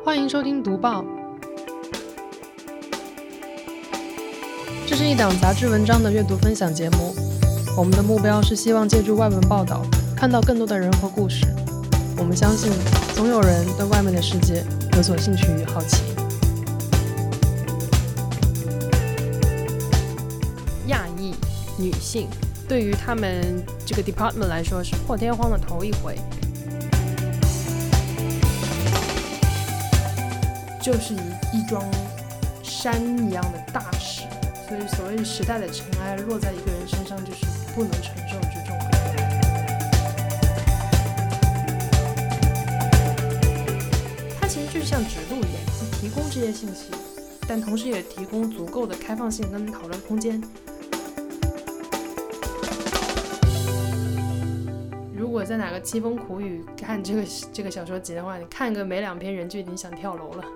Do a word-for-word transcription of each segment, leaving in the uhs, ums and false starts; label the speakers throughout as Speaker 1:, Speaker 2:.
Speaker 1: 欢迎收听读报，这是一档杂志文章的阅读分享节目。我们的目标是希望借助外文报道，看到更多的人和故事。我们相信，总有人对外面的世界有所兴趣与好奇。亚裔女性对于他们这个 department 来说是破天荒的头一回，就是一桩山一样的大事，所以所谓时代的尘埃落在一个人身上，就是不能承受之重。它其实就是像指路一样，提供这些信息，但同时也提供足够的开放性跟讨论空间。如果在哪个凄风苦雨看这个这个小说集的话，你看个没两篇人就已经想跳楼了。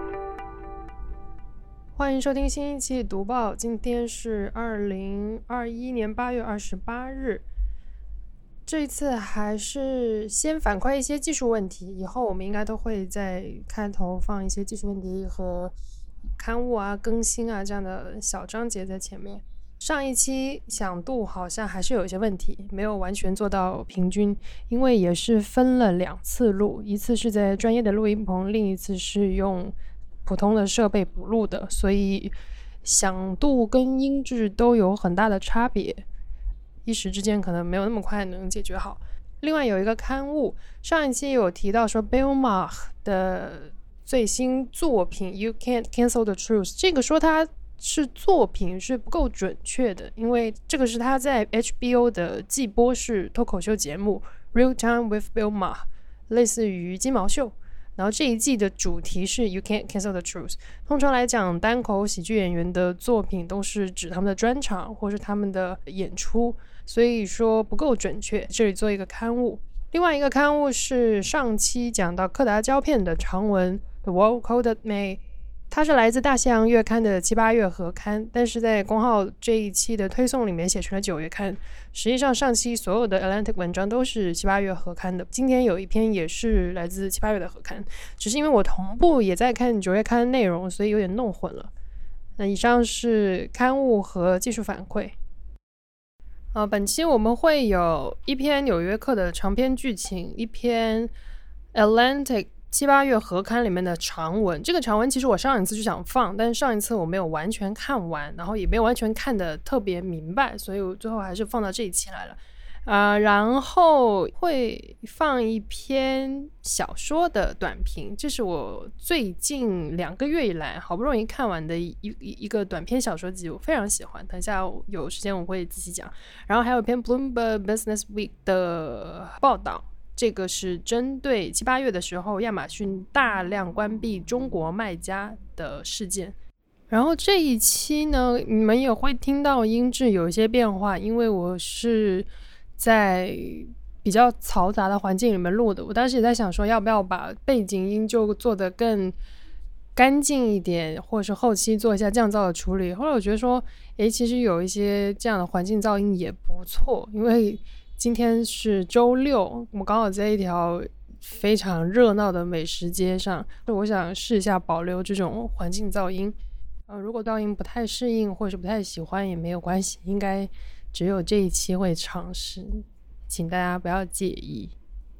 Speaker 1: 欢迎收听新一期读报，今天是二零二一年八月二十八日。这一次还是先反馈一些技术问题，以后我们应该都会在开头放一些技术问题和刊物啊、更新啊这样的小章节在前面。上一期响度好像还是有一些问题，没有完全做到平均，因为也是分了两次录，一次是在专业的录音棚，另一次是用普通的设备补录的，所以响度跟音质都有很大的差别，一时之间可能没有那么快能解决好。另外有一个刊物，上一期有提到说 Bill Maher 的最新作品 You Can't Cancel the Truth， 这个说他是作品是不够准确的，因为这个是他在 H B O 的季播式脱口秀节目 Real Time with Bill Maher， 类似于鸡毛秀，然后这一季的主题是 You Can't Cancel the Truth。 通常来讲，单口喜剧演员的作品都是指他们的专场或是他们的演出，所以说不够准确，这里做一个刊物。另外一个刊物是上期讲到柯达胶片的长文 The World Coded May，它是来自大西洋月刊的七八月合刊，但是在公号这一期的推送里面写成了九月刊。实际上上期所有的 Atlantic 文章都是七八月合刊的，今天有一篇也是来自七八月的合刊，只是因为我同步也在看九月刊的内容，所以有点弄混了。那以上是刊物和技术反馈。呃，本期我们会有一篇纽约客的长篇剧情，一篇 Atlantic七八月合刊里面的长文。这个长文其实我上一次就想放，但是上一次我没有完全看完，然后也没有完全看得特别明白，所以我最后还是放到这一期来了。呃，然后会放一篇小说的短评，这是我最近两个月以来好不容易看完的一一个短篇小说集，我非常喜欢，等一下有时间我会仔细讲。然后还有一篇 Bloomberg Business Week 的报道，这个是针对七八月的时候亚马逊大量关闭中国卖家的事件。然后这一期呢，你们也会听到音质有一些变化，因为我是在比较嘈杂的环境里面录的，我当时也在想说要不要把背景音就做得更干净一点，或者是后期做一下降噪的处理。后来我觉得说诶，其实有一些这样的环境噪音也不错，因为今天是周六，我刚好在一条非常热闹的美食街上，我想试一下保留这种环境噪音。呃，如果噪音不太适应或者是不太喜欢也没有关系，应该只有这一期会尝试，请大家不要介意。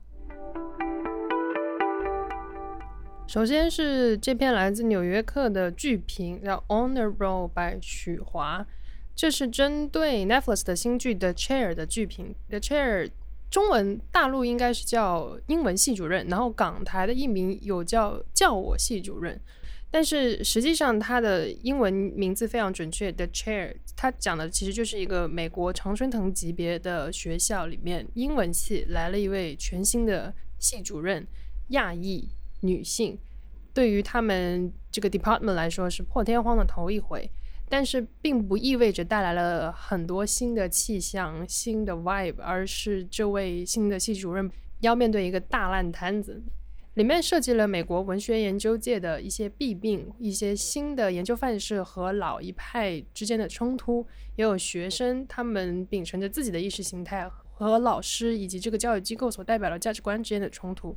Speaker 1: 首先是这篇来自纽约客的剧评，叫 On the Road by 许华，这是针对 Netflix 的新剧 The Chair 的剧评。 The Chair 中文大陆应该是叫英文系主任，然后港台的译名有叫叫我系主任，但是实际上它的英文名字非常准确 The Chair， 它讲的其实就是一个美国常春藤级别的学校里面英文系来了一位全新的系主任，亚裔女性，对于他们这个 department 来说是破天荒的头一回，但是并不意味着带来了很多新的气象、新的 vibe， 而是这位新的系主任要面对一个大烂摊子。里面涉及了美国文学研究界的一些弊病，一些新的研究范式和老一派之间的冲突，也有学生他们秉承着自己的意识形态和老师以及这个教育机构所代表的价值观之间的冲突。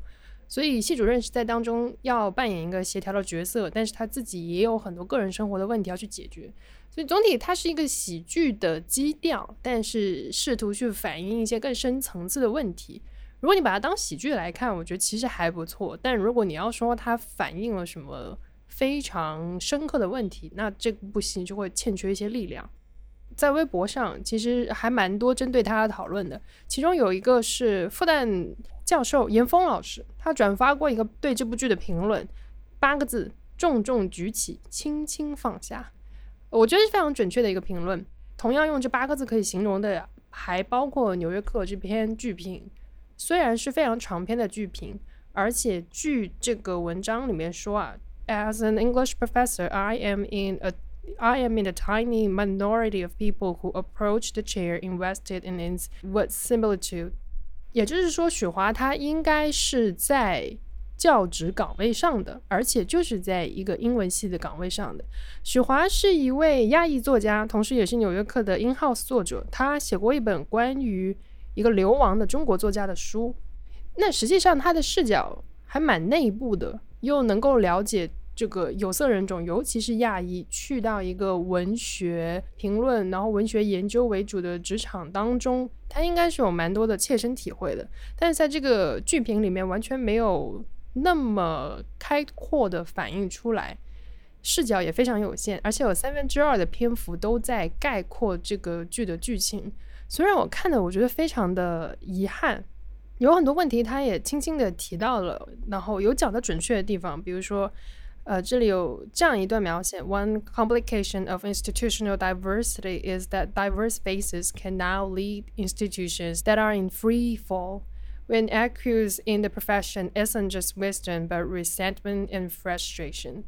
Speaker 1: 所以系主任是在当中要扮演一个协调的角色，但是他自己也有很多个人生活的问题要去解决，所以总体它是一个喜剧的基调，但是试图去反映一些更深层次的问题。如果你把它当喜剧来看，我觉得其实还不错，但如果你要说它反映了什么非常深刻的问题，那这部戏就会欠缺一些力量。在微博上其实还蛮多针对他的讨论的，其中有一个是复旦教授严峰老师，他转发过一个对这部剧的评论，八个字：重重举起，轻轻放下。我觉得是非常准确的一个评论。同样用这八个字可以形容的还包括纽约客这篇剧评，虽然是非常长篇的剧评，而且据这个文章里面说啊 As an English professor, I am in a I am in a tiny minority of people who approach the chair invested in its what similitude。 也就是说许华他应该是在教职岗位上的，而且就是在一个英文系的岗位上的。许华是一位亚裔作家，同时也是纽约客的 in-house 作者，他写过一本关于一个流亡的中国作家的书。那实际上他的视角还蛮内部的，又能够了解这个有色人种，尤其是亚裔去到一个文学评论然后文学研究为主的职场当中，他应该是有蛮多的切身体会的，但是在这个剧评里面完全没有那么开阔的反映出来，视角也非常有限，而且有三分之二的篇幅都在概括这个剧的剧情。虽然我看的我觉得非常的遗憾，有很多问题他也轻轻的提到了，然后有讲的准确的地方，比如说呃，这里有这样一段描写 One complication of institutional diversity is that diverse faces can now lead institutions that are in free fall, when accused in the profession isn't just wisdom but resentment and frustration。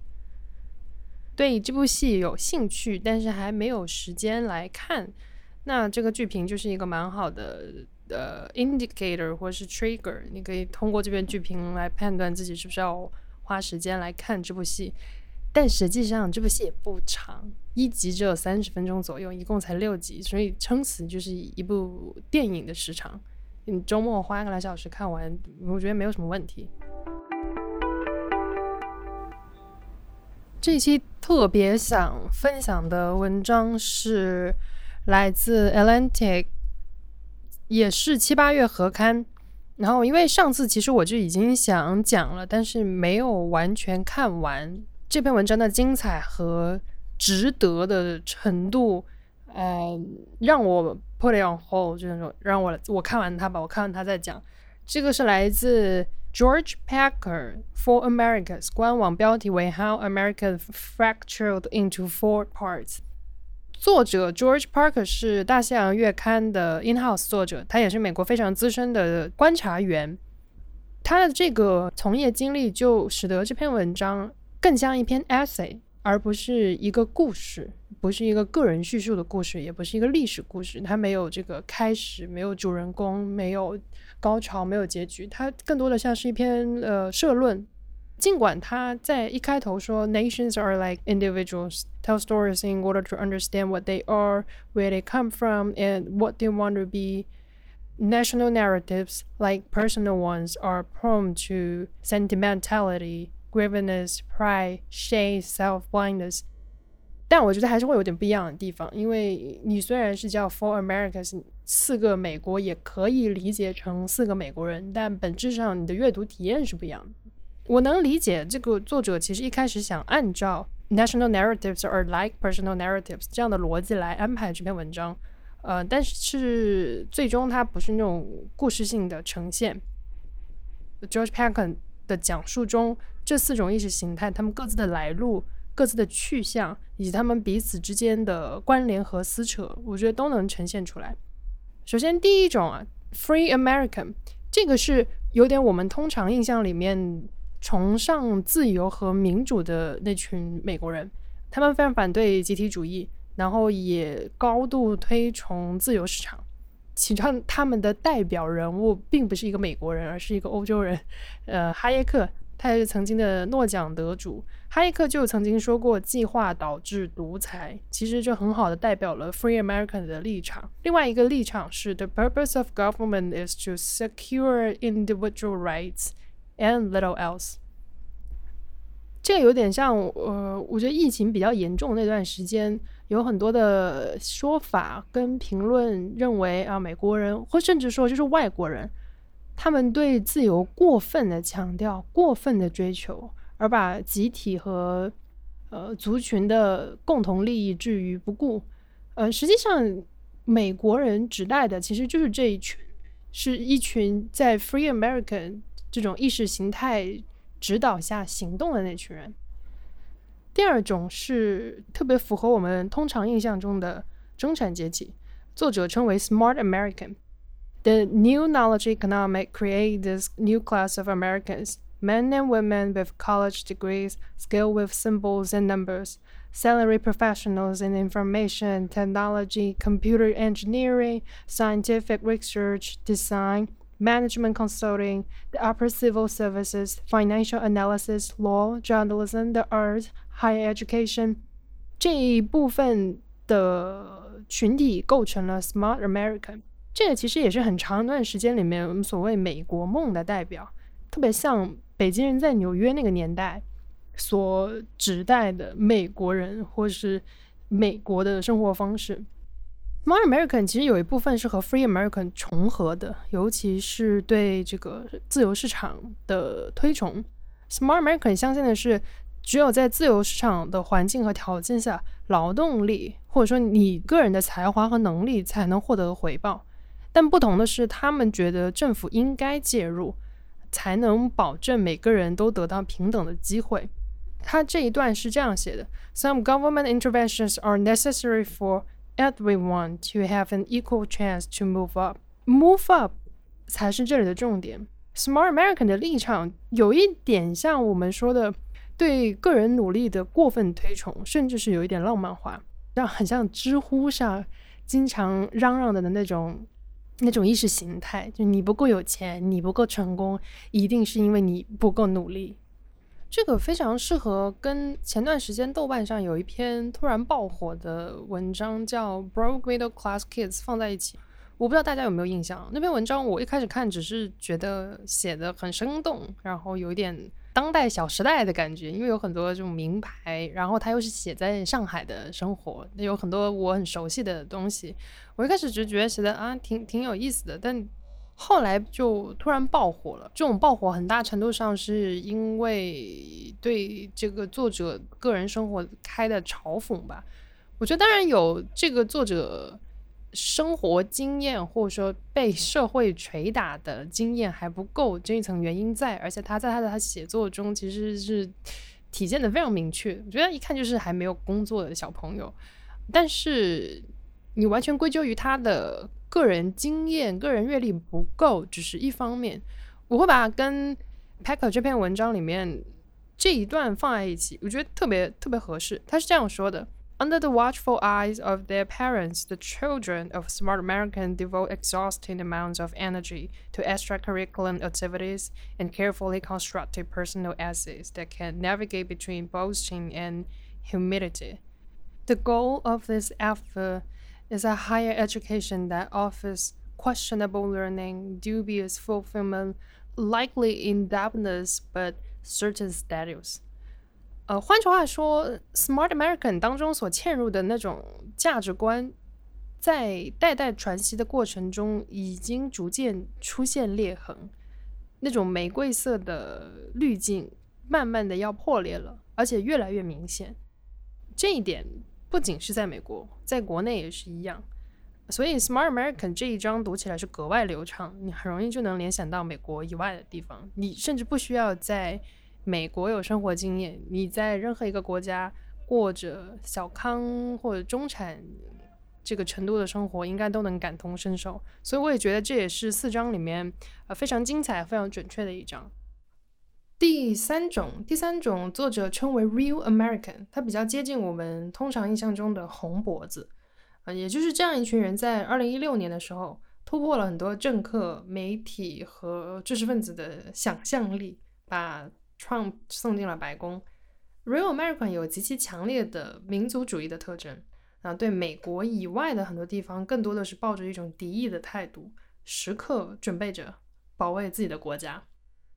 Speaker 1: 对这部戏有兴趣但是还没有时间来看，那这个剧评就是一个蛮好的呃 indicator 或是 trigger， 你可以通过这篇剧评来判断自己是不是要花时间来看这部戏。但实际上这部戏也不长，一集只有三十分钟左右，一共才六集，所以撑死就是一部电影的时长，你周末花一个来小时看完，我觉得没有什么问题。这一期特别想分享的文章是来自 Atlantic， 也是七八月合刊，然后因为上次其实我就已经想讲了，但是没有完全看完。这篇文章的精彩和值得的程度呃，让我 put it on hold， 就是让我我看完它吧，我看完它再讲。这个是来自 George Packer For Americas， 官网标题为 How America Fractured into Four Parts。 作者 George Packer 是大西洋月刊的 in-house 作者，他也是美国非常资深的观察员。他的这个从业经历就使得这篇文章更像一篇 essay， 而不是一个故事，不是一个个人叙述的故事，也不是一个历史故事。它没有这个开始，没有主人公，没有高潮，没有结局，它更多的像是一篇呃社论。尽管他在一开头说 Nations are like individuals, tell stories in order to understand what they are, where they come from, and what they want to be. National narratives, like personal ones, are prone to sentimentality, grievance, pride, shame, self-blindness。 但我觉得还是会有点不一样的地方，因为你虽然是叫 For Americas， 四个美国也可以理解成四个美国人，但本质上你的阅读体验是不一样的。我能理解这个作者其实一开始想按照 National narratives are like personal narratives 这样的逻辑来安排这篇文章，呃，但是最终它不是那种故事性的呈现。George Packer 的讲述中，这四种意识形态他们各自的来路、各自的去向以及他们彼此之间的关联和撕扯，我觉得都能呈现出来。首先第一种啊 Free American， 这个是有点我们通常印象里面崇尚自由和民主的那群美国人，他们非常反对集体主义，然后也高度推崇自由市场。其中他们的代表人物并不是一个美国人，而是一个欧洲人，呃，哈耶克，他也是曾经的诺奖得主。哈耶克就曾经说过计划导致独裁，其实就很好的代表了 Free American 的立场。另外一个立场是 The purpose of government is to secure individual rights and little else。 这个有点像呃，我觉得疫情比较严重那段时间，有很多的说法跟评论认为啊，美国人或甚至说就是外国人，他们对自由过分的强调，过分的追求，而把集体和呃族群的共同利益置于不顾。呃，实际上美国人指代的其实就是这一群，是一群在 Free American 这种意识形态指导下行动的那群人。第二种是特别符合我们通常印象中的中产阶级，作者称为 Smart American。The new knowledge economic created this new class of Americans, men and women with college degrees, skilled with symbols and numbers, salary professionals in information technology, computer engineering, scientific research, design, management consulting, the upper civil services, financial analysis, law, journalism, the arts, higher education. 这一部分的群体构成了 Smart American。这个其实也是很长一段时间里面我们所谓美国梦的代表，特别像北京人在纽约那个年代所指代的美国人或是美国的生活方式。Smart American 其实有一部分是和 Free American 重合的，尤其是对这个自由市场的推崇。Smart American 相信的是，只有在自由市场的环境和条件下，劳动力或者说你个人的才华和能力才能获得回报。但不同的是，他们觉得政府应该介入，才能保证每个人都得到平等的机会。他这一段是这样写的 ：Some government interventions are necessary for everyone to have an equal chance to move up. Move up 才是这里的重点。Smart American 的立场有一点像我们说的对个人努力的过分推崇，甚至是有一点浪漫化，让很像知乎上经常嚷嚷的那种那种意识形态，就你不够有钱，你不够成功，一定是因为你不够努力。这个非常适合跟前段时间豆瓣上有一篇突然爆火的文章叫 Broke Middle Class Kids 放在一起。我不知道大家有没有印象，那篇文章我一开始看只是觉得写得很生动，然后有一点当代小时代的感觉，因为有很多这种名牌，然后它又是写在上海的生活，有很多我很熟悉的东西。我一开始只觉得写的啊挺挺有意思的，但后来就突然爆火了。这种爆火很大程度上是因为对这个作者个人生活开的嘲讽吧。我觉得当然有这个作者生活经验或者说被社会捶打的经验还不够这一层原因在，而且他在他的他写作中其实是体现的非常明确，我觉得一看就是还没有工作的小朋友。但是你完全归咎于他的个人经验个人阅历不够只是一方面。我会把它跟 Packer 这篇文章里面这一段放在一起，我觉得特别特别合适。他是这样说的：Under the watchful eyes of their parents, the children of Smart American devote exhausting amounts of energy to extracurricular activities and carefully constructed personal essays that can navigate between boasting and humility. The goal of this effort is a higher education that offers questionable learning, dubious fulfillment, likely in-depthness, but certain status.呃，换句话说 Smart American 当中所嵌入的那种价值观在代代传习的过程中已经逐渐出现裂痕，那种玫瑰色的滤镜慢慢的要破裂了，而且越来越明显。这一点不仅是在美国，在国内也是一样。所以 Smart American 这一章读起来是格外流畅，你很容易就能联想到美国以外的地方，你甚至不需要在美国有生活经验，你在任何一个国家过着小康或者中产这个程度的生活，应该都能感同身受。所以我也觉得这也是四章里面、呃、非常精彩非常准确的一章。第三种第三种作者称为 Real American， 它比较接近我们通常印象中的红脖子、呃、也就是这样一群人在二零一六年的时候突破了很多政客媒体和知识分子的想象力，把Trump 送进了白宫。 Real American 有极其强烈的民族主义的特征、啊、对美国以外的很多地方更多的是抱着一种敌意的态度，时刻准备着保卫自己的国家。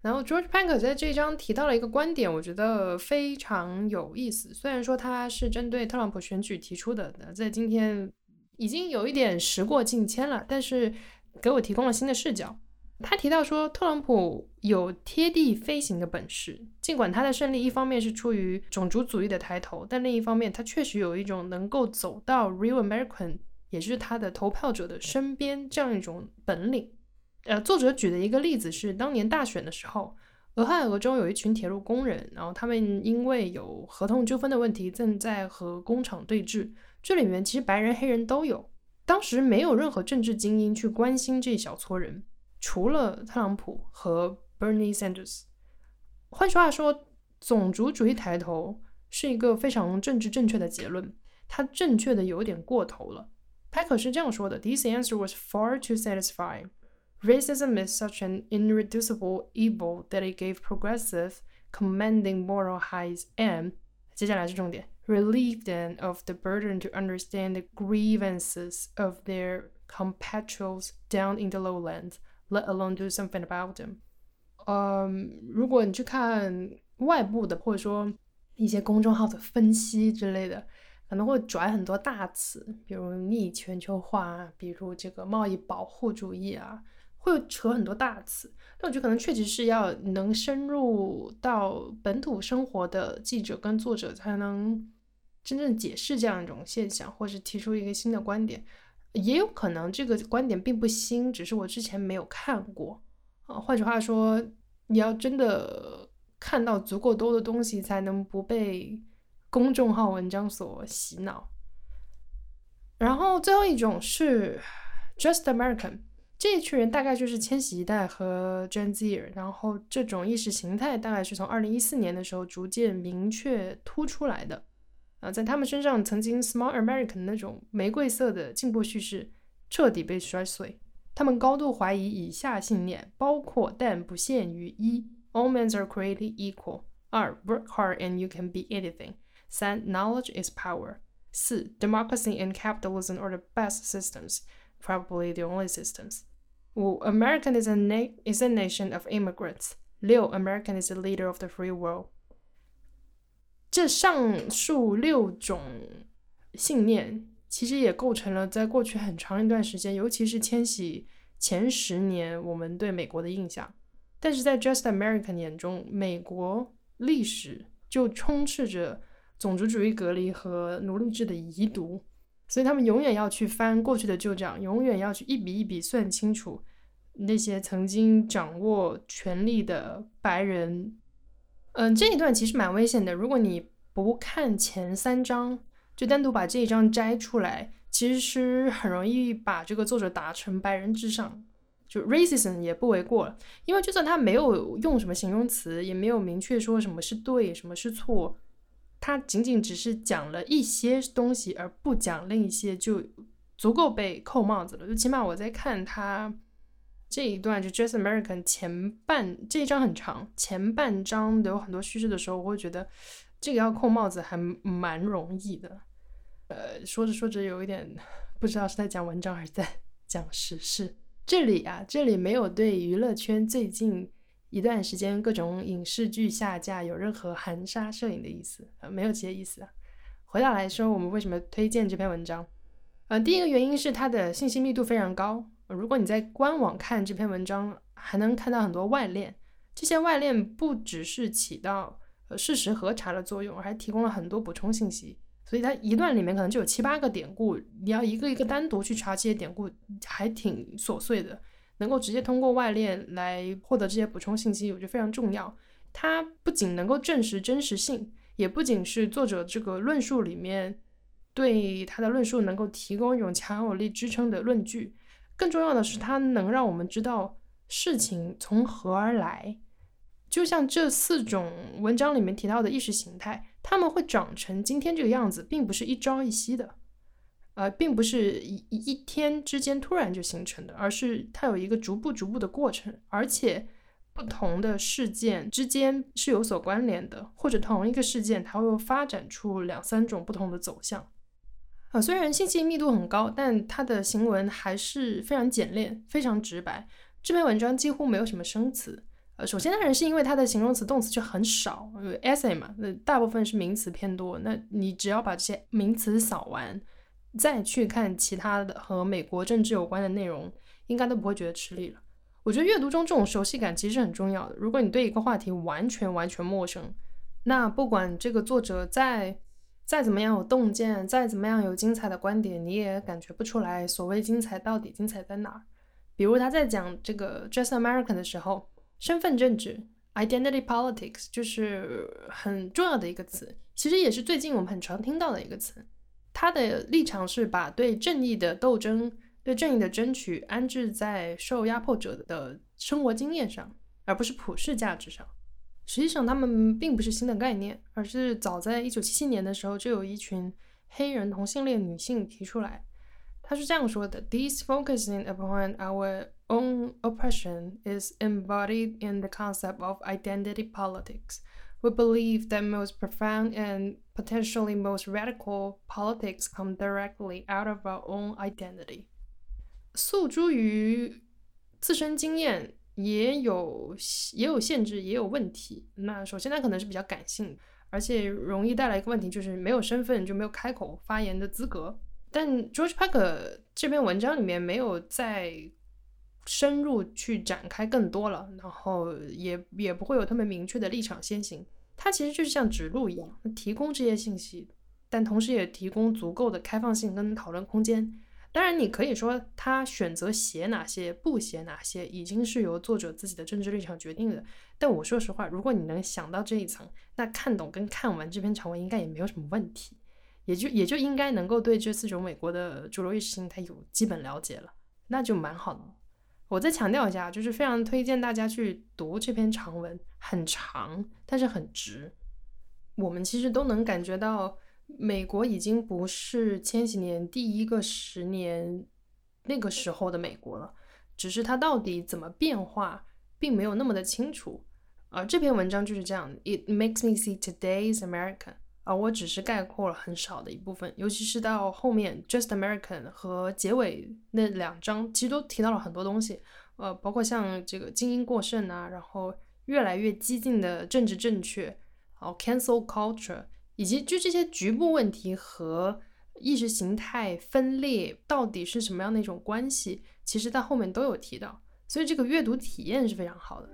Speaker 1: 然后 George Panker 在这一章提到了一个观点，我觉得非常有意思。虽然说他是针对特朗普选举提出的，在今天已经有一点时过境迁了，但是给我提供了新的视角。他提到说，特朗普有贴地飞行的本事，尽管他的胜利一方面是出于种族主义的抬头，但另一方面他确实有一种能够走到 Real American， 也就是他的投票者的身边这样一种本领。呃，作者举的一个例子是当年大选的时候，俄亥俄州有一群铁路工人，然后他们因为有合同纠纷的问题正在和工厂对峙，这里面其实白人黑人都有，当时没有任何政治精英去关心这小撮人，除了特朗普和 Bernie Sanders。 换句话说，种族主义抬头是一个非常政治正确的结论，它正确的有点过头了。派克是这样说的， This answer was far too satisfying. Racism is such an irreducible evil that it gave progressive, commanding moral highs and 接下来是重点 relieved them of the burden to understand the grievances of their compatriots down in the lowlands, let alone do something about them. 呃、um, 如果你去看外部的或者说一些公众号的分析之类的，可能会拽很多大词，比如逆全球化，比如这个贸易保护主义啊，会扯很多大词。但我觉得可能确实是要能深入到本土生活的记者跟作者才能真正解释这样一种现象，或是提出一个新的观点。也有可能这个观点并不新，只是我之前没有看过啊。换句话说，你要真的看到足够多的东西，才能不被公众号文章所洗脑。然后最后一种是 Just American， 这一群人大概就是千禧一代和 Gen Z， 然后这种意识形态大概是从二零一四年的时候逐渐明确突出来的。啊，在他们身上曾经 Smart American 那种玫瑰色的进步叙事彻底被摔碎。他们高度怀疑以下信念，包括但不限于一 All men are created equal， 二 Work hard and you can be anything， 三 Knowledge is power， 四 Democracy and capitalism are the best systems, probably the only systems， 五 American is a, na- is a nation of immigrants， 六 American is the leader of the free world。这上述六种信念其实也构成了在过去很长一段时间，尤其是千禧前十年我们对美国的印象。但是在 Just American 眼中，美国历史就充斥着种族主义隔离和奴隶制的遗毒，所以他们永远要去翻过去的旧账，永远要去一笔一笔算清楚那些曾经掌握权力的白人。嗯，这一段其实蛮危险的，如果你不看前三章，就单独把这一章摘出来，其实很容易把这个作者打成白人至上，就 racism 也不为过了。因为就算他没有用什么形容词，也没有明确说什么是对什么是错，他仅仅只是讲了一些东西而不讲另一些，就足够被扣帽子了。就起码我在看他这一段就 Just American 前半，这一章很长，前半章有很多叙事的时候，我会觉得这个要扣帽子还蛮容易的。呃，说着说着有一点不知道是在讲文章还是在讲时事。这里啊，这里没有对娱乐圈最近一段时间各种影视剧下架有任何含沙射影的意思，呃，没有这些意思啊。回到来说，我们为什么推荐这篇文章？呃，第一个原因是它的信息密度非常高。如果你在官网看这篇文章，还能看到很多外链，这些外链不只是起到呃事实核查的作用，还提供了很多补充信息，所以它一段里面可能就有七八个典故，你要一个一个单独去查这些典故还挺琐碎的，能够直接通过外链来获得这些补充信息，我觉得非常重要。它不仅能够证实真实性，也不仅是作者这个论述里面对他的论述能够提供一种强有力支撑的论据，更重要的是它能让我们知道事情从何而来。就像这四种文章里面提到的意识形态，他们会长成今天这个样子，并不是一朝一夕的，呃，并不是 一, 一天之间突然就形成的，而是它有一个逐步逐步的过程，而且不同的事件之间是有所关联的，或者同一个事件它会发展出两三种不同的走向。呃，虽然信息密度很高，但它的行文还是非常简练，非常直白。这篇文章几乎没有什么生词， 呃，首先当然是因为它的形容词动词就很少，因为 essay 嘛，那大部分是名词偏多，那你只要把这些名词扫完，再去看其他的和美国政治有关的内容，应该都不会觉得吃力了。我觉得阅读中这种熟悉感其实很重要的，如果你对一个话题完全完全陌生，那不管这个作者再再怎么样有洞见，再怎么样有精彩的观点，你也感觉不出来所谓精彩到底精彩在哪儿。比如他在讲这个 Just American 的时候，身份政治 identity politics 就是很重要的一个词，其实也是最近我们很常听到的一个词。他的立场是把对正义的斗争，对正义的争取安置在受压迫者的生活经验上，而不是普世价值上。实际上他们并不是新的概念，而是早在一九七七年的时候就有一群黑人同性恋女性提出来。他是这样说的 This focusing upon our own oppression is embodied in the concept of identity politics. We believe that most profound and potentially most radical politics come directly out of our own identity. 诉诸于自身经验也有也有限制，也有问题。那首先它可能是比较感性，而且容易带来一个问题，就是没有身份就没有开口发言的资格。但 George Packer 这篇文章里面没有再深入去展开更多了，然后也也不会有特别明确的立场先行。它其实就是像指路一样，提供这些信息，但同时也提供足够的开放性跟讨论空间。当然你可以说他选择写哪些不写哪些已经是由作者自己的政治立场决定的，但我说实话，如果你能想到这一层，那看懂跟看完这篇长文应该也没有什么问题，也就也就应该能够对这四种美国的主流意识形态有基本了解了，那就蛮好的。我再强调一下，就是非常推荐大家去读这篇长文，很长但是很直。我们其实都能感觉到美国已经不是千禧年第一个十年那个时候的美国了，只是它到底怎么变化并没有那么的清楚。而这篇文章就是这样 It makes me see today's America， 而我只是概括了很少的一部分，尤其是到后面 Just American 和结尾那两章其实都提到了很多东西，呃，包括像这个精英过剩啊，然后越来越激进的政治正确，然后 cancel culture，以及就这些局部问题和意识形态分裂到底是什么样的一种关系，其实在后面都有提到，所以这个阅读体验是非常好的。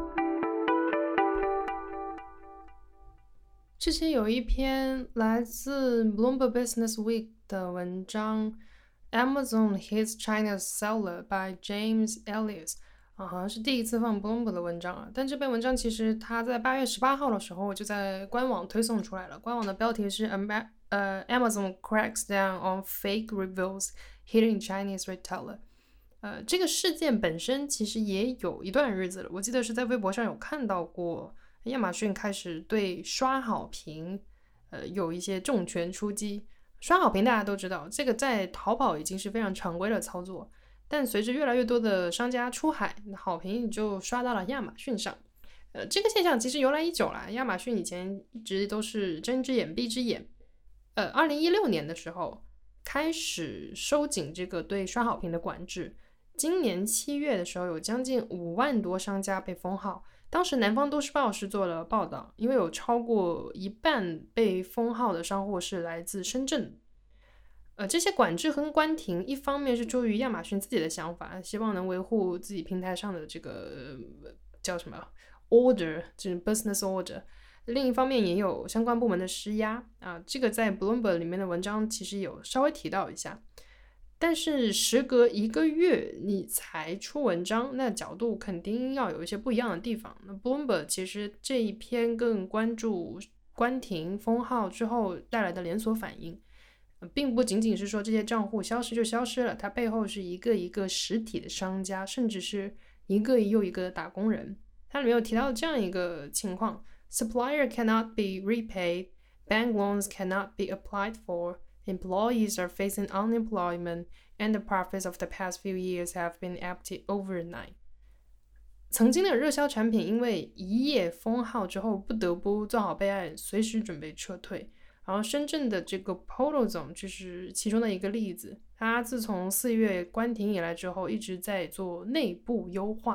Speaker 1: 之前有一篇来自 Bloomberg Business Week 的文章 Amazon hits China's seller by James Ellis，啊，好像是第一次放 Bloomberg 的文章啊，但这篇文章其实它在八月十八号的时候就在官网推送出来了，官网的标题是、呃、Amazon cracks down on fake reviews hitting Chinese retailer。呃，这个事件本身其实也有一段日子了，我记得是在微博上有看到过，亚马逊开始对刷好评，呃，有一些重拳出击。刷好评大家都知道，这个在淘宝已经是非常常规的操作。但随着越来越多的商家出海，好评就刷到了亚马逊上。呃，这个现象其实由来已久了，亚马逊以前一直都是睁只眼闭只眼。呃，二零一六年的时候开始收紧这个对刷好评的管制。今年七月的时候，有将近五万多商家被封号。当时南方都市报是做了报道，因为有超过一半被封号的商户是来自深圳。呃，这些管制和关停，一方面是出于亚马逊自己的想法，希望能维护自己平台上的这个、呃、叫什么 order， 就是 business order。另一方面也有相关部门的施压啊，这个在 Bloomberg 里面的文章其实有稍微提到一下。但是时隔一个月你才出文章，那角度肯定要有一些不一样的地方。那 Bloomberg 其实这一篇更关注关停封号之后带来的连锁反应，并不仅仅是说这些账户消失就消失了，它背后是一个一个实体的商家，甚至是一个又一个的打工人。它里面有提到这样一个情况， Supplier cannot be repaid, bank loans cannot be applied for, employees are facing unemployment, and the profits of the past few years have been emptied overnight。 曾经的热销产品因为一夜封号之后不得不做好备案，随时准备撤退。然后深圳的这个 Polo 总就是其中的一个例子，它自从四月关停以来之后一直在做内部优化，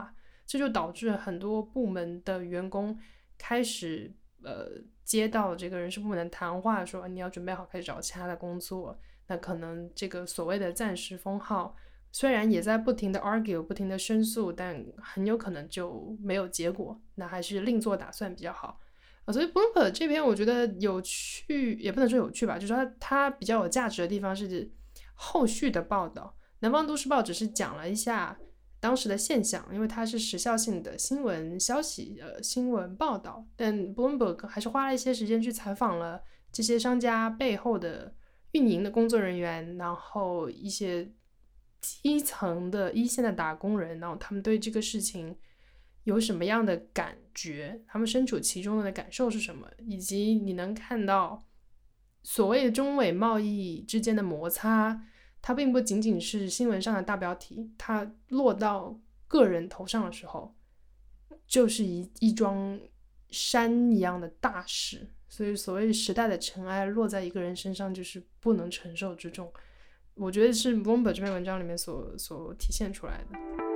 Speaker 1: 这就导致很多部门的员工开始呃接到这个人事部门的谈话，说你要准备好开始找其他的工作，那可能这个所谓的暂时封号虽然也在不停的 argue 不停的申诉，但很有可能就没有结果，那还是另做打算比较好。所以 Bloomberg 这边我觉得有趣，也不能说有趣吧，就是它它比较有价值的地方是后续的报道。南方都市报只是讲了一下当时的现象，因为它是时效性的新闻消息呃新闻报道，但 Bloomberg 还是花了一些时间去采访了这些商家背后的运营的工作人员，然后一些基层的一线的打工人，然后他们对这个事情有什么样的感觉，他们身处其中的感受是什么，以及你能看到所谓中美贸易之间的摩擦，它并不仅仅是新闻上的大标题，它落到个人头上的时候就是一一桩山一样的大事。所以所谓时代的尘埃落在一个人身上就是不能承受之重，我觉得是 Bloomberg 这篇文章里面所所体现出来的。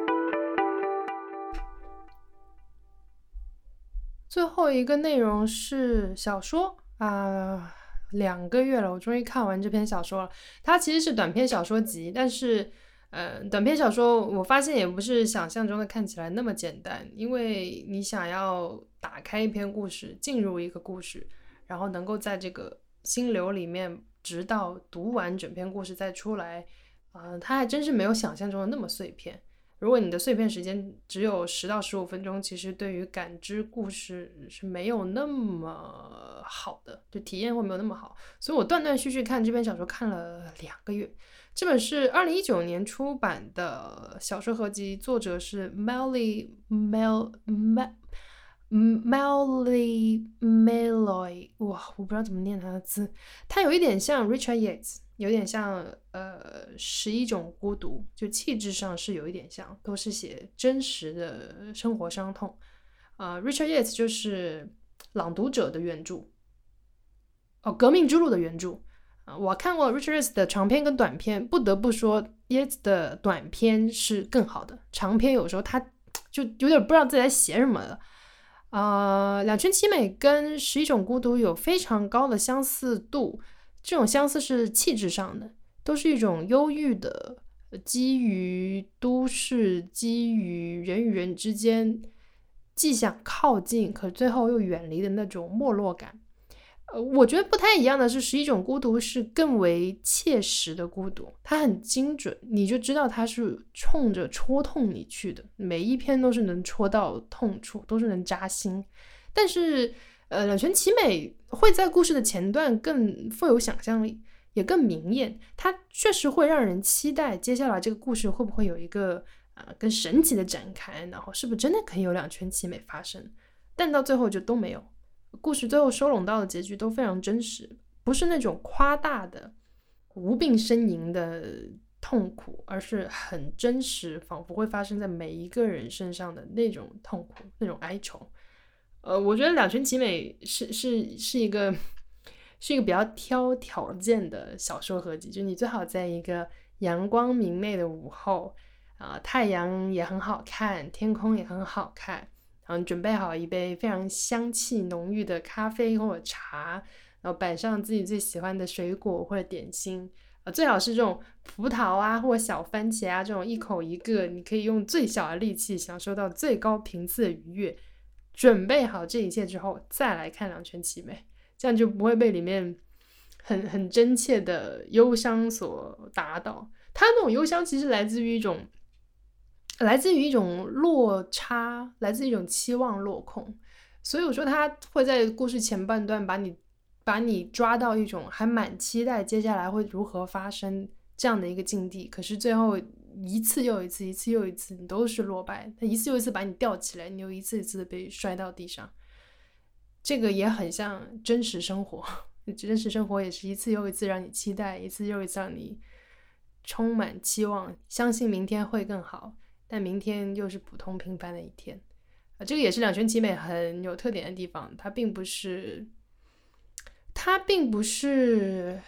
Speaker 1: 最后一个内容是小说啊、呃，两个月了，我终于看完这篇小说了。它其实是短篇小说集，但是呃，短篇小说我发现也不是想象中的看起来那么简单，因为你想要打开一篇故事，进入一个故事，然后能够在这个心流里面直到读完整篇故事再出来，呃，它还真是没有想象中的那么碎片。如果你的碎片时间只有十到十五分钟，其实对于感知故事是没有那么好的，就体验会没有那么好。所以我断断续续看这篇小说看了两个月。这本是二零一九年出版的小说合集，作者是 Melly Mel Mel Melly Meloy， 哇，我不知道怎么念他的字。他有一点像 Richard Yates， 有点像呃十一种孤独，就气质上是有一点像，都是写真实的生活伤痛。呃 Richard Yates 就是朗读者的原著，哦，革命之路的原著。呃、我看过 Richard Yates 的长篇跟短篇，不得不说 Yates 的短篇是更好的，长篇有时候他就有点不知道自己在写什么了。呃，两全其美跟十一种孤独有非常高的相似度，这种相似是气质上的，都是一种忧郁的，基于都市，基于人与人之间既想靠近可最后又远离的那种没落感。呃，我觉得不太一样的是十一种孤独是更为切实的孤独，它很精准，你就知道它是冲着戳痛你去的，每一篇都是能戳到痛处，都是能扎心。但是呃，两全其美会在故事的前段更富有想象力，也更明艳，它确实会让人期待接下来这个故事会不会有一个呃更神奇的展开，然后是不是真的可以有两全其美发生，但到最后就都没有。故事最后收拢到的结局都非常真实，不是那种夸大的无病呻吟的痛苦，而是很真实，仿佛会发生在每一个人身上的那种痛苦，那种哀愁。呃，我觉得两全其美是是是一个是一个比较挑条件的小说合集，就是你最好在一个阳光明媚的午后，呃，太阳也很好看，天空也很好看。然后准备好一杯非常香气浓郁的咖啡或者茶，然后摆上自己最喜欢的水果或者点心，呃，最好是这种葡萄啊或者小番茄啊，这种一口一个，你可以用最小的力气享受到最高频次的愉悦。准备好这一切之后再来看两全其美，这样就不会被里面很很真切的忧伤所打倒。它那种忧伤其实来自于一种来自于一种落差，来自于一种期望落空，所以我说他会在故事前半段把你把你抓到一种还蛮期待接下来会如何发生这样的一个境地，可是最后一次又一次一次又一次你都是落败，他一次又一次把你吊起来，你又一次一次的被摔到地上。这个也很像真实生活，真实生活也是一次又一次让你期待，一次又一次让你充满期望，相信明天会更好，但明天又是普通平凡的一天。啊，这个也是两全其美很有特点的地方，它并不是它并不是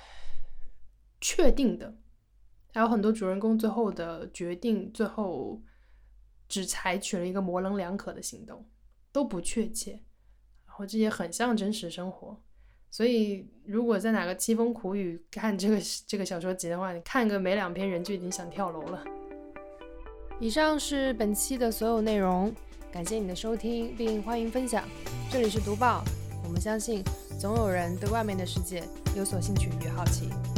Speaker 1: 确定的，还有很多主人公最后的决定最后只采取了一个模棱两可的行动，都不确切，然后这也很像真实生活。所以如果在哪个凄风苦雨看这个这个小说集的话，你看个没两篇人就已经想跳楼了。以上是本期的所有内容，感谢你的收听，并欢迎分享。这里是读报，我们相信总有人对外面的世界有所兴趣与好奇。